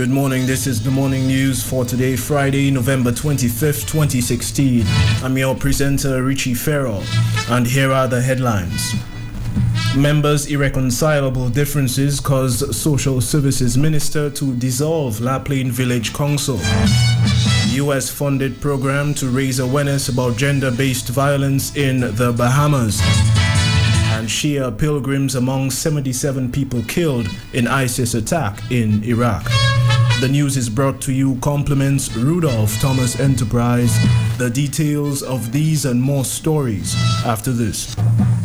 Good morning, this is the morning news for today, Friday, November 25th, 2016. I'm your presenter, Richie Farrell, and here are the headlines. Members' irreconcilable differences caused Social Services Minister to dissolve La Plaine Village Council. US-funded program to raise awareness about gender-based violence in the Bahamas. And Shia pilgrims among 77 people killed in ISIS attack in Iraq. The news is brought to you compliments Rudolph Thomas Enterprise. The details of these and more stories after this.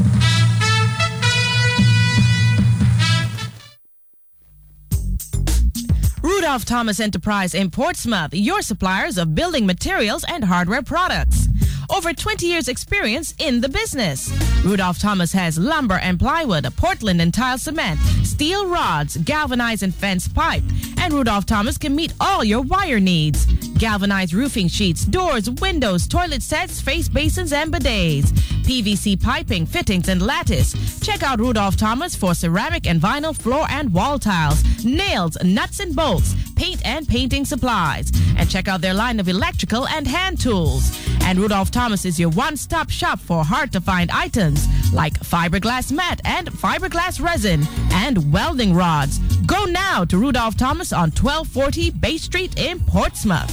Rudolph Thomas Enterprise in Portsmouth, your suppliers of building materials and hardware products. Over 20 years experience in the business. Rudolph Thomas has lumber and plywood, Portland and tile cement, steel rods, galvanized and fence pipe. And Rudolph Thomas can meet all your wire needs. Galvanized roofing sheets, doors, windows, toilet sets, face basins and bidets. PVC piping, fittings and lattice. Check out Rudolph Thomas for ceramic and vinyl floor and wall tiles, nails, nuts and bolts, paint and painting supplies. And check out their line of electrical and hand tools. And Rudolph Thomas is your one-stop shop for hard-to-find items like fiberglass mat and fiberglass resin and welding rods. Go now to Rudolph Thomas on 1240 Bay Street in Portsmouth.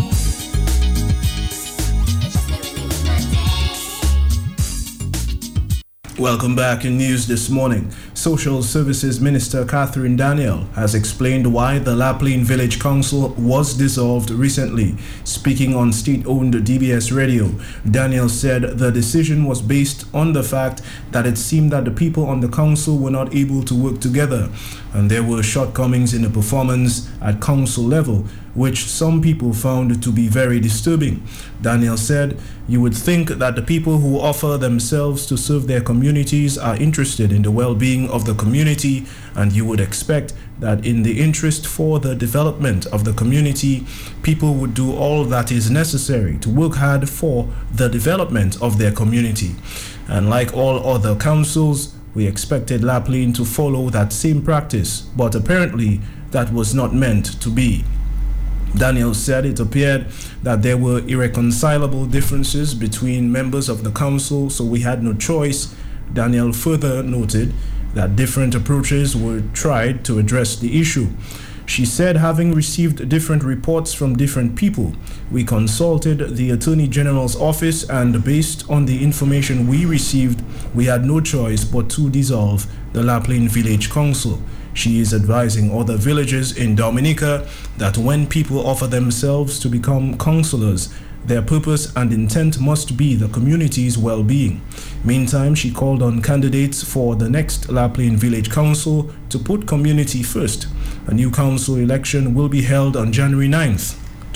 Welcome back in news this morning. Social Services Minister Catherine Daniel has explained why the La Plaine Village Council was dissolved recently. Speaking on state-owned DBS Radio, Daniel said the decision was based on the fact that it seemed that the people on the council were not able to work together, and there were shortcomings in the performance at council level, which some people found to be very disturbing. Daniel said, "You would think that the people who offer themselves to serve their communities are interested in the well-being of the community, and you would expect that in the interest for the development of the community, people would do all that is necessary to work hard for the development of their community. And like all other councils, we expected La Plaine to follow that same practice, but apparently that was not meant to be." Daniel said it appeared that there were irreconcilable differences between members of the council, so we had no choice. Daniel further noted that different approaches were tried to address the issue. She said, having received different reports from different people, we consulted the Attorney General's office, and based on the information we received, we had no choice but to dissolve the La Plaine Village Council. She is advising other villages in Dominica that when people offer themselves to become councillors, their purpose and intent must be the community's well-being. Meantime, she called on candidates for the next La Plaine Village Council to put community first. A new council election will be held on January 9th,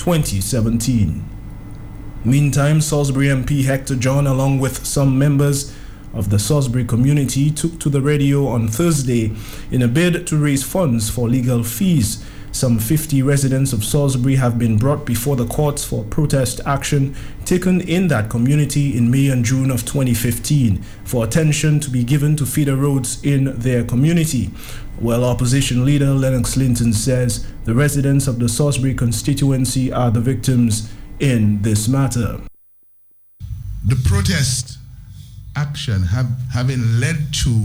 2017. Meantime, Salisbury MP Hector John, along with some members of the Salisbury community, took to the radio on Thursday in a bid to raise funds for legal fees. Some 50 residents of Salisbury have been brought before the courts for protest action taken in that community in May and June of 2015 for attention to be given to feeder roads in their community. Well, opposition leader Lennox Linton says the residents of the Salisbury constituency are the victims in this matter. The protest action having led to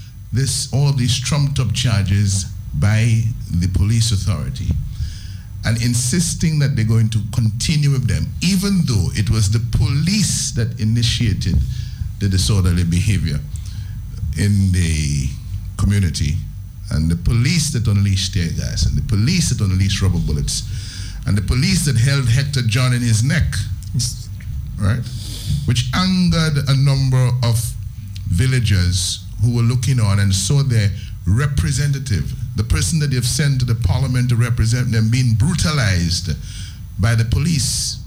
all of these trumped up charges by the police authority and insisting that they're going to continue with them, even though it was the police that initiated the disorderly behavior in the community, and the police that unleashed tear gas, and the police that unleashed rubber bullets, and the police that held Hector John in his neck, right? Which angered a number of villagers who were looking on and saw their representative, the person that they've sent to the parliament to represent them, being brutalized by the police.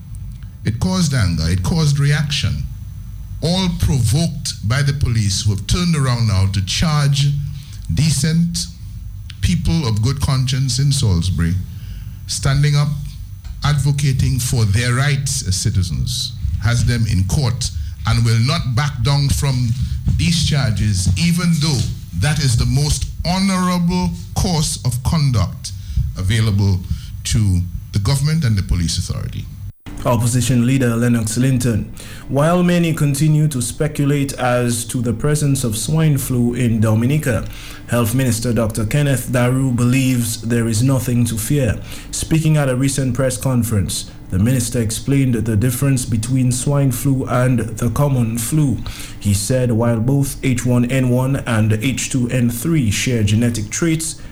It caused anger, it caused reaction, all provoked by the police, who have turned around now to charge decent people of good conscience in Salisbury, standing up, advocating for their rights as citizens, has them in court and will not back down from these charges, even though that is the most honorable course of conduct available to the government and the police authority. Opposition leader Lennox Linton. While many continue to speculate as to the presence of swine flu in Dominica, Health Minister Dr. Kenneth Daru believes there is nothing to fear. Speaking at a recent press conference, the minister explained the difference between swine flu and the common flu. He said while both H1N1 and H2N3 share genetic traits,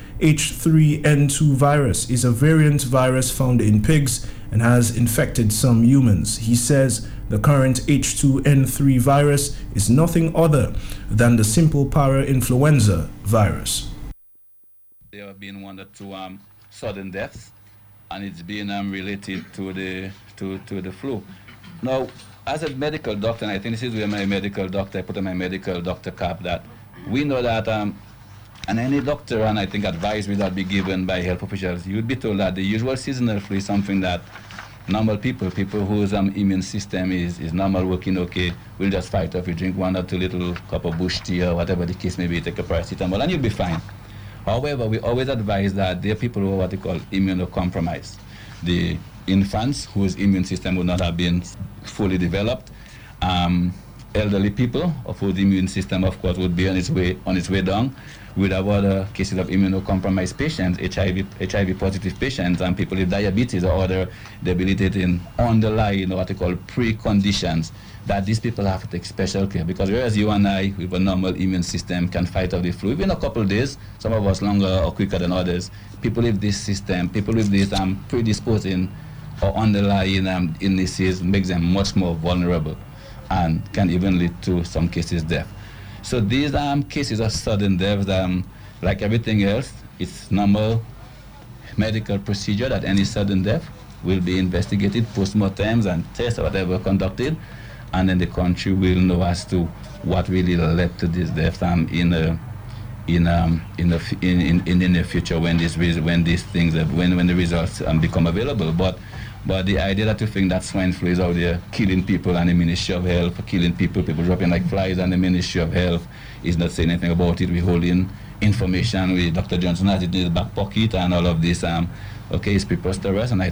H3N2 virus is a variant virus found in pigs and has infected some humans. He says the current H2N3 virus is nothing other than the simple para-influenza virus. There have been 1 or 2 sudden deaths, and it's been related to the flu. Now, as a medical doctor, and I think this is where my medical doctor, I put on my medical doctor cap, that we know that and any doctor, and I think advisory that be given by health officials, you would be told that the usual seasonal flu is something that normal people whose immune system is normal, working okay, will just fight off. You drink 1 or 2 little cup of bush tea or whatever the case may be, take a paracetamol, and you'll be fine. However, we always advise that there are people who are what they call immunocompromised. The infants whose immune system would not have been fully developed, elderly people of whose immune system, of course, would be on its way down. We'd have other cases of immunocompromised patients, HIV positive patients, and people with diabetes or other debilitating underlying what they call preconditions, that these people have to take special care. Because whereas you and I, with a normal immune system, can fight off the flu within a couple of days, some of us longer or quicker than others, people with this system, people with this predisposing or underlying illnesses makes them much more vulnerable and can even lead to some cases death. So these cases of sudden death, like everything else, it's normal medical procedure that any sudden death will be investigated, post-mortems and tests or whatever conducted, and then the country will know as to what really led to this death in the near future when the results become available. But the idea that you think that swine flu is out there killing people and the Ministry of Health, killing people dropping like flies, and the Ministry of Health is not saying anything about it. We're holding information with Dr. Johnson has it in his back pocket and all of this. It's preposterous. And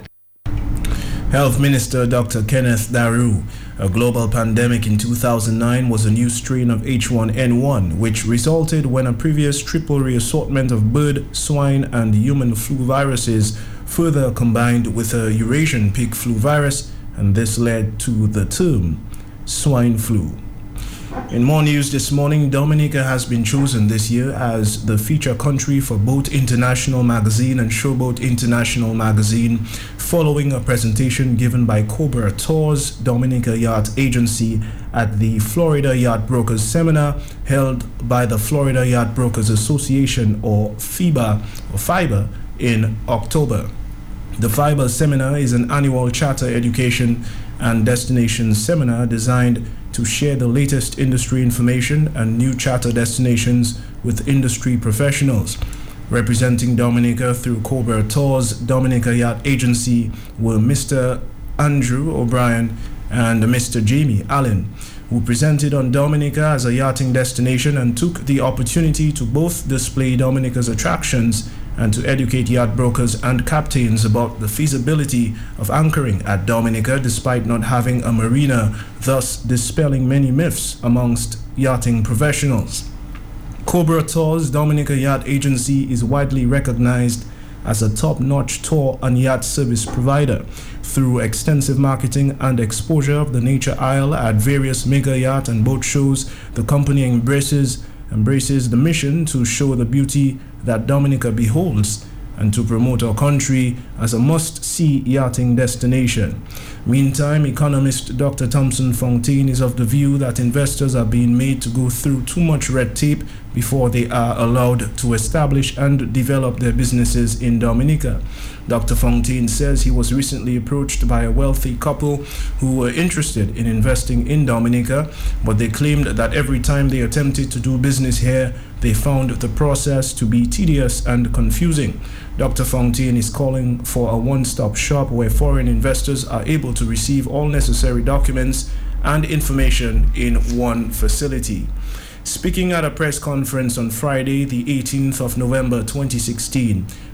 Health Minister Dr. Kenneth Daru. A global pandemic in 2009 was a new strain of H1N1, which resulted when a previous triple reassortment of bird, swine, and human flu viruses further combined with a Eurasian pig flu virus, and this led to the term swine flu. In more news this morning, Dominica has been chosen this year as the feature country for Boat International Magazine and Showboat International Magazine, following a presentation given by Cobra Tours, Dominica Yacht Agency, at the Florida Yacht Brokers Seminar held by the Florida Yacht Brokers Association, or FIBA, in October. The FIBA seminar is an annual charter education and destination seminar designed to share the latest industry information and new charter destinations with industry professionals. Representing Dominica through Cobra Tours, Dominica Yacht Agency were Mr. Andrew O'Brien and Mr. Jamie Allen, who presented on Dominica as a yachting destination and took the opportunity to both display Dominica's attractions and to educate yacht brokers and captains about the feasibility of anchoring at Dominica despite not having a marina, thus dispelling many myths amongst yachting professionals. Cobra Tours Dominica Yacht Agency is widely recognized as a top-notch tour and yacht service provider. Through extensive marketing and exposure of the Nature Isle at various mega yacht and boat shows, the company embraces the mission to show the beauty that Dominica beholds and to promote our country as a must-see yachting destination. Meantime, economist Dr. Thompson Fontaine is of the view that investors are being made to go through too much red tape before they are allowed to establish and develop their businesses in Dominica. Dr. Fontaine says he was recently approached by a wealthy couple who were interested in investing in Dominica, but they claimed that every time they attempted to do business here, they found the process to be tedious and confusing. Dr. Fontaine is calling for a one-stop shop where foreign investors are able to receive all necessary documents and information in one facility. Speaking at a press conference on Friday, the 18th of November 2016,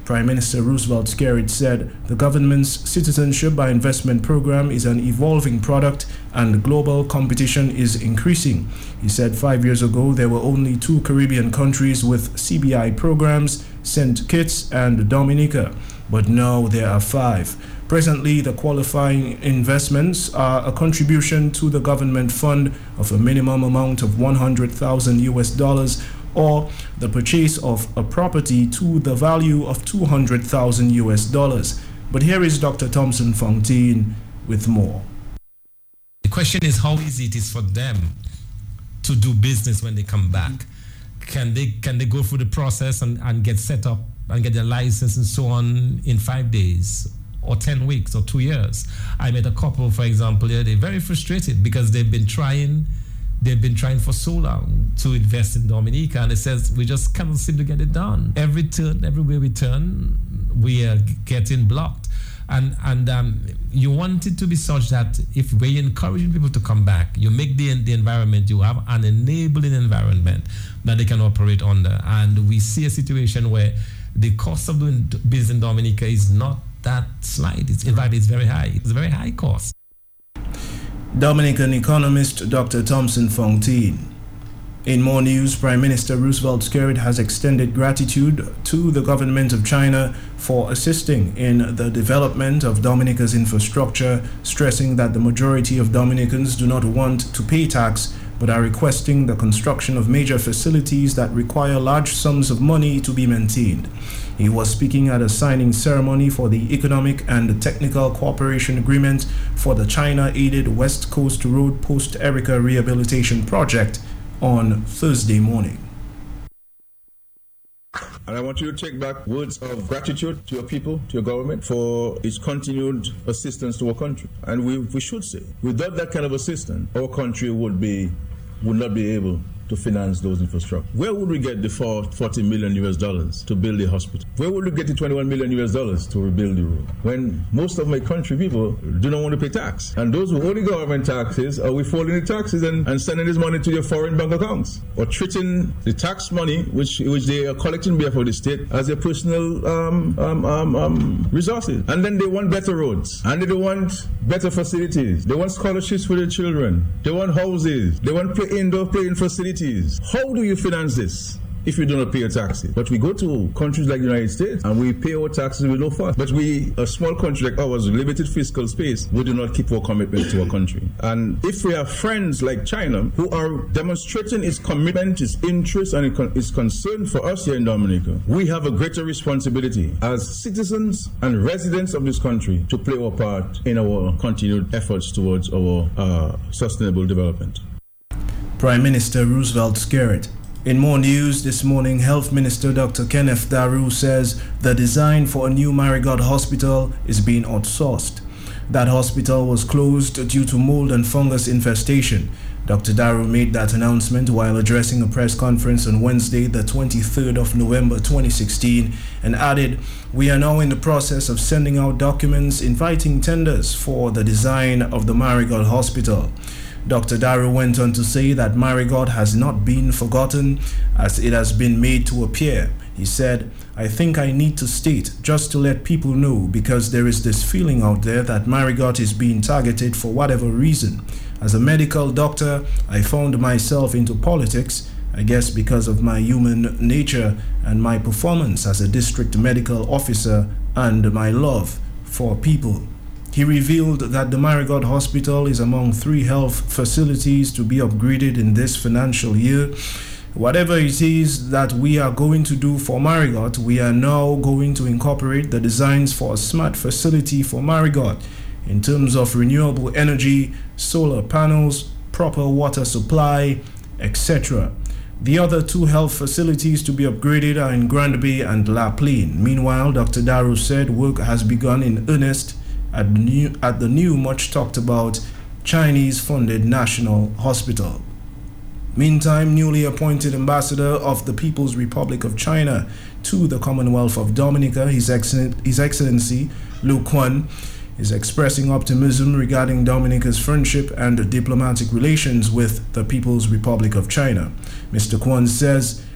Prime Minister Roosevelt Skerrit said the government's Citizenship by Investment program is an evolving product and global competition is increasing. He said 5 years ago there were only 2 Caribbean countries with CBI programs, St. Kitts and Dominica, but now there are 5. Presently, the qualifying investments are a contribution to the government fund of a minimum amount of $100,000 or the purchase of a property to the value of $200,000. But here is Dr. Thompson Fontaine with more. The question is how easy it is for them to do business when they come back. Can they go through the process and get set up and get their license and so on in 5 days or 10 weeks or 2 years? I met a couple, for example, they're very frustrated because they've been trying for so long to invest in Dominica, and it says we just cannot seem to get it done. Everywhere we turn, we are getting blocked. And you want it to be such that if we're encouraging people to come back, you make the environment, you have an enabling environment that they can operate under. And we see a situation where the cost of doing business in Dominica is not that slight. In fact, it's very high. It's a very high cost. Dominican economist Dr. Thompson Fontaine. In more news, Prime Minister Roosevelt Skerrit has extended gratitude to the government of China for assisting in the development of Dominica's infrastructure, stressing that the majority of Dominicans do not want to pay tax, but are requesting the construction of major facilities that require large sums of money to be maintained. He was speaking at a signing ceremony for the Economic and Technical Cooperation Agreement for the China-aided West Coast Road Post-Erica Rehabilitation Project on Thursday morning. And I want you to take back words of gratitude to your people, to your government, for its continued assistance to our country. And we should say, without that kind of assistance, our country would not be able to finance those infrastructure. Where would we get the $40 million to build the hospital? Where would we get the $21 million to rebuild the road? When most of my country people do not want to pay tax. And those who owe the government taxes are withholding the taxes and sending this money to their foreign bank accounts, or treating the tax money which they are collecting behalf of the state as their personal resources. And then they want better roads, and they want better facilities. They want scholarships for their children. They want houses. They want indoor playing facilities. How do you finance this if you do not pay your taxes? But we go to countries like the United States and we pay our taxes with no fuss. But we, a small country like ours, with limited fiscal space, we do not keep our commitment to our country. And if we have friends like China who are demonstrating its commitment, its interest, and its concern for us here in Dominica, we have a greater responsibility as citizens and residents of this country to play our part in our continued efforts towards our sustainable development. Prime Minister Roosevelt Skerrit. In more news this morning, Health Minister Dr. Kenneth Daru says the design for a new Marigot hospital is being outsourced. That hospital was closed due to mold and fungus infestation. Dr. Daru made that announcement while addressing a press conference on Wednesday, the 23rd of November 2016, and added, "We are now in the process of sending out documents inviting tenders for the design of the Marigot hospital." Dr. Daru went on to say that Marigot has not been forgotten as it has been made to appear. He said, "I think I need to state, just to let people know, because there is this feeling out there that Marigot is being targeted for whatever reason. As a medical doctor, I found myself into politics, I guess because of my human nature and my performance as a district medical officer and my love for people." He revealed that the Marigot Hospital is among 3 health facilities to be upgraded in this financial year. Whatever it is that we are going to do for Marigot, we are now going to incorporate the designs for a smart facility for Marigot in terms of renewable energy, solar panels, proper water supply, etc. The other 2 health facilities to be upgraded are in Grand Bay and La Plaine. Meanwhile, Dr. Daru said work has begun in earnest at the new much talked about Chinese-funded National Hospital. Meantime, newly appointed ambassador of the People's Republic of China to the Commonwealth of Dominica, His Excellency Lu Quan, is expressing optimism regarding Dominica's friendship and diplomatic relations with the People's Republic of China. Mr. Quan says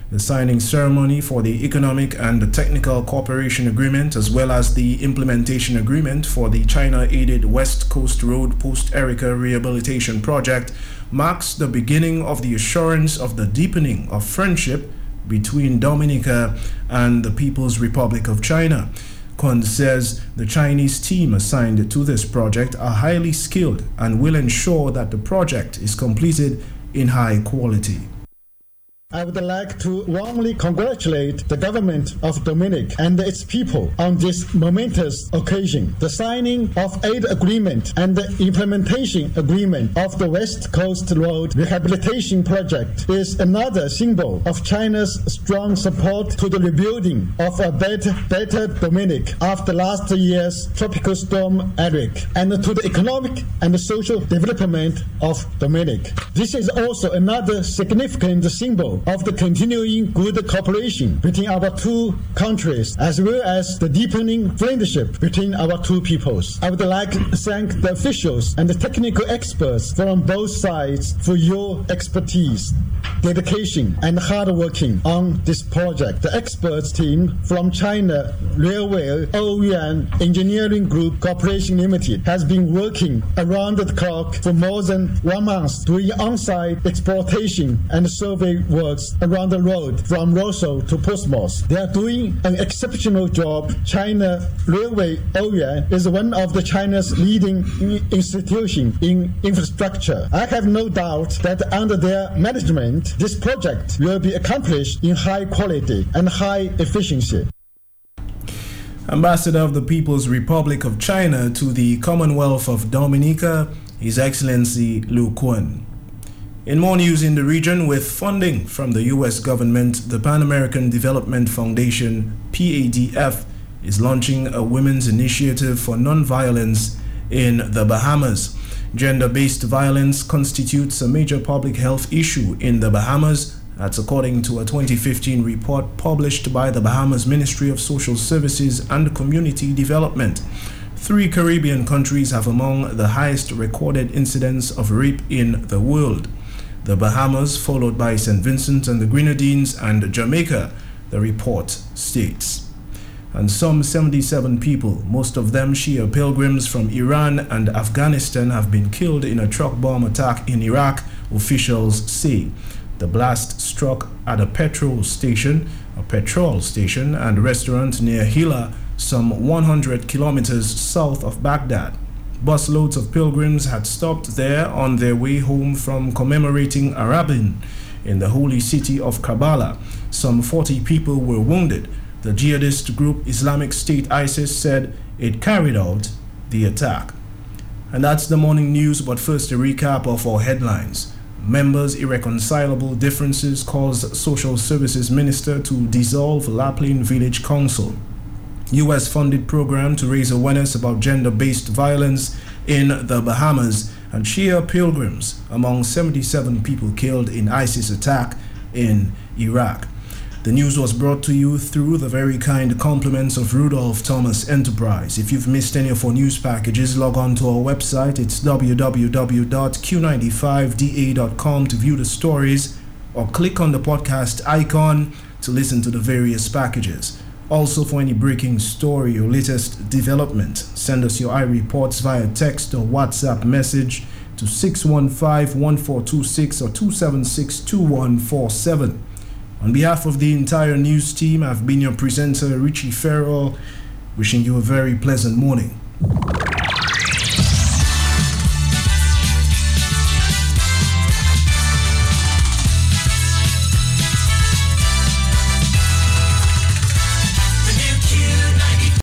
The signing ceremony for the Economic and Technical Cooperation Agreement, as well as the Implementation Agreement for the China-aided West Coast Road Post-Erica Rehabilitation Project, marks the beginning of the assurance of the deepening of friendship between Dominica and the People's Republic of China. Kwon says the Chinese team assigned to this project are highly skilled and will ensure that the project is completed in high quality. I would like to warmly congratulate the government of Dominic and its people on this momentous occasion. The signing of aid agreement and the implementation agreement of the West Coast Road Rehabilitation Project is another symbol of China's strong support to the rebuilding of a better Dominic after last year's tropical storm Eric, and to the economic and social development of Dominic. This is also another significant symbol of the continuing good cooperation between our two countries, as well as the deepening friendship between our two peoples. I would like to thank the officials and the technical experts from both sides for your expertise, dedication, and hard working on this project. The experts team from China Railway Ouyuan Engineering Group Corporation Limited has been working around the clock for more than 1 month doing on-site exploitation and survey works around the road from Roseau to Portsmouth. They are doing an exceptional job. China Railway Ouyuan is one of China's leading institutions in infrastructure. I have no doubt that under their management, this project will be accomplished in high quality and high efficiency. Ambassador of the People's Republic of China to the Commonwealth of Dominica, His Excellency Lu Kwon. In more news in the region, with funding from the U.S. government, the Pan American Development Foundation, PADF, is launching a women's initiative for non-violence in the Bahamas. Gender-based violence constitutes a major public health issue in the Bahamas. That's according to a 2015 report published by the Bahamas Ministry of Social Services and Community Development. 3 Caribbean countries have among the highest recorded incidents of rape in the world. The Bahamas, followed by St. Vincent and the Grenadines and Jamaica, the report states. And some 77 people, most of them Shia pilgrims from Iran and Afghanistan, have been killed in a truck bomb attack in Iraq, officials say. The blast struck at a petrol station and restaurant near Hilla, some 100 kilometers south of Baghdad. Busloads of pilgrims had stopped there on their way home from commemorating Arabin in the holy city of Karbala. Some 40 people were wounded. The jihadist group Islamic State ISIS said it carried out the attack. And that's the morning news, but first a recap of our headlines. Members' irreconcilable differences caused Social Services Minister to dissolve La Plaine Village Council. U.S.-funded program to raise awareness about gender-based violence in the Bahamas, and Shia pilgrims among 77 people killed in ISIS attack in Iraq. The news was brought to you through the very kind compliments of Rudolph Thomas Enterprise. If you've missed any of our news packages, log on to our website. It's www.q95da.com to view the stories, or click on the podcast icon to listen to the various packages. Also, for any breaking story or latest development, send us your iReports via text or WhatsApp message to 615-1426 or 276-2147. On behalf of the entire news team, I've been your presenter, Richie Farrell, wishing you a very pleasant morning.